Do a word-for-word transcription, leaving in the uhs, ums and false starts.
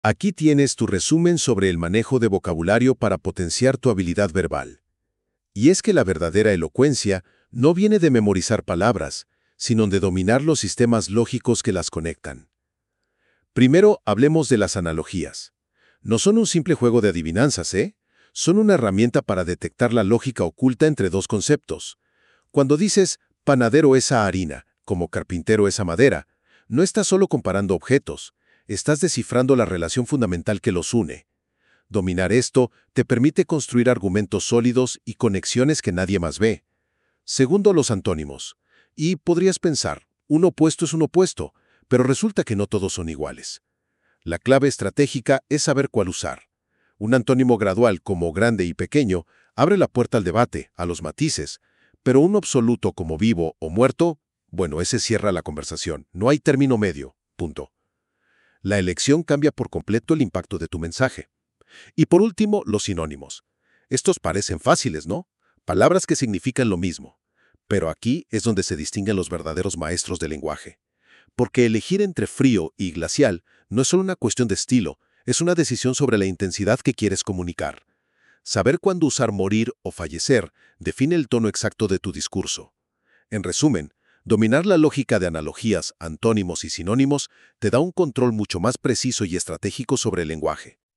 Aquí tienes tu resumen sobre el manejo de vocabulario para potenciar tu habilidad verbal. Y es que la verdadera elocuencia no viene de memorizar palabras, sino de dominar los sistemas lógicos que las conectan. Primero, hablemos de las analogías. No son un simple juego de adivinanzas, ¿eh? Son una herramienta para detectar la lógica oculta entre dos conceptos. Cuando dices, panadero esa harina, como carpintero esa madera, no estás solo comparando objetos, estás descifrando la relación fundamental que los une. Dominar esto te permite construir argumentos sólidos y conexiones que nadie más ve. Segundo, los antónimos. Y podrías pensar, un opuesto es un opuesto, pero resulta que no todos son iguales. La clave estratégica es saber cuál usar. Un antónimo gradual como grande y pequeño abre la puerta al debate, a los matices, pero un absoluto como vivo o muerto, bueno, ese cierra la conversación. No hay término medio. Punto. La elección cambia por completo el impacto de tu mensaje. Y por último, los sinónimos. Estos parecen fáciles, ¿no? Palabras que significan lo mismo. Pero aquí es donde se distinguen los verdaderos maestros del lenguaje. Porque elegir entre frío y glacial no es solo una cuestión de estilo, es una decisión sobre la intensidad que quieres comunicar. Saber cuándo usar morir o fallecer define el tono exacto de tu discurso. En resumen, dominar la lógica de analogías, antónimos y sinónimos te da un control mucho más preciso y estratégico sobre el lenguaje.